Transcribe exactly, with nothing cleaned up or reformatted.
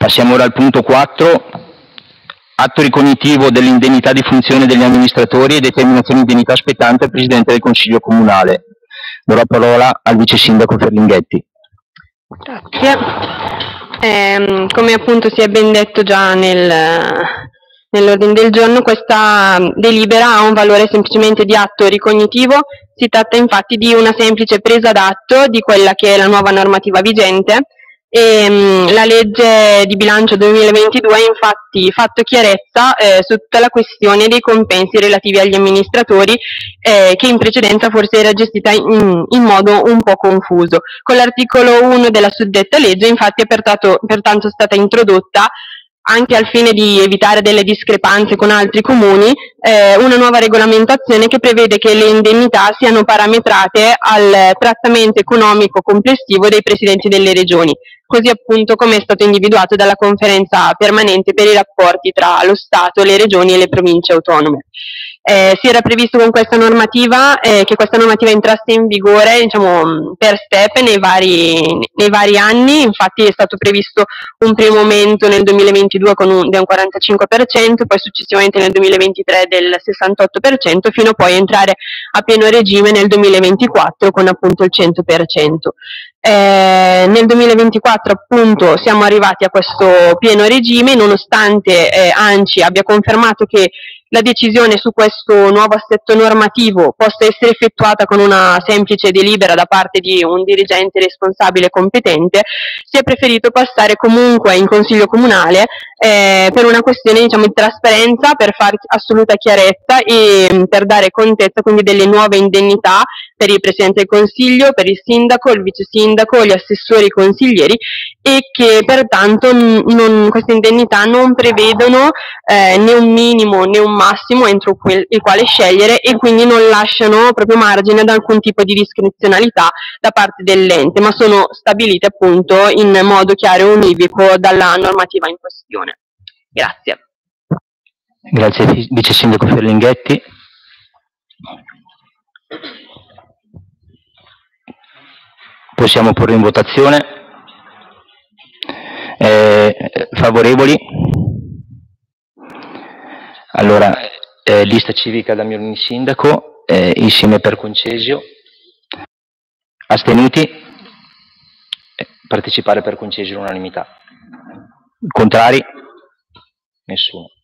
Passiamo ora al punto quattro, atto ricognitivo dell'indennità di funzione degli amministratori e determinazione di indennità spettante al Presidente del Consiglio Comunale. Do la parola al Vice Sindaco Ferlinghetti. Grazie. Eh, come appunto si è ben detto già nel, nell'ordine del giorno, questa delibera ha un valore semplicemente di atto ricognitivo. Si tratta infatti di una semplice presa d'atto di quella che è la nuova normativa vigente. E, mh, la legge di bilancio duemilaventidue ha infatti fatto chiarezza eh, su tutta la questione dei compensi relativi agli amministratori, eh, che in precedenza forse era gestita in, in modo un po' confuso. Con l'articolo uno della suddetta legge infatti è pertanto, pertanto stata introdotta, anche al fine di evitare delle discrepanze con altri comuni, eh, una nuova regolamentazione che prevede che le indennità siano parametrate al trattamento economico complessivo dei presidenti delle regioni, così appunto come è stato individuato dalla conferenza permanente per i rapporti tra lo Stato, le regioni e le province autonome. Eh, si era previsto con questa normativa eh, che questa normativa entrasse in vigore, diciamo, per step nei vari, nei vari anni. Infatti è stato previsto un primo aumento nel duemilaventidue con un, del quarantacinque per cento, poi successivamente nel duemilaventitré del sessantotto per cento, fino a poi entrare a pieno regime nel duemilaventiquattro con appunto il cento per cento. Eh, nel duemilaventiquattro appunto siamo arrivati a questo pieno regime, nonostante eh, ANCI abbia confermato che la decisione su questo nuovo assetto normativo possa essere effettuata con una semplice delibera da parte di un dirigente responsabile competente. Si è preferito passare comunque in Consiglio Comunale eh, per una questione, diciamo, di trasparenza, per fare assoluta chiarezza e per dare contezza quindi delle nuove indennità per il Presidente del Consiglio, per il Sindaco, il Vice Sindaco, gli assessori, i consiglieri, e che pertanto non, queste indennità non prevedono eh, né un minimo né un massimo entro quel, il quale scegliere, e quindi non lasciano proprio margine ad alcun tipo di discrezionalità da parte dell'ente, ma sono stabilite appunto in modo chiaro e univoco dalla normativa in questione. Grazie. Grazie Vice Sindaco Ferlinghetti. Possiamo porre in votazione. Eh, favorevoli? Allora, eh, lista civica da Miolini Sindaco, eh, insieme per Concesio. Astenuti? Eh, partecipare per Concesio all'unanimità. Contrari? Nessuno.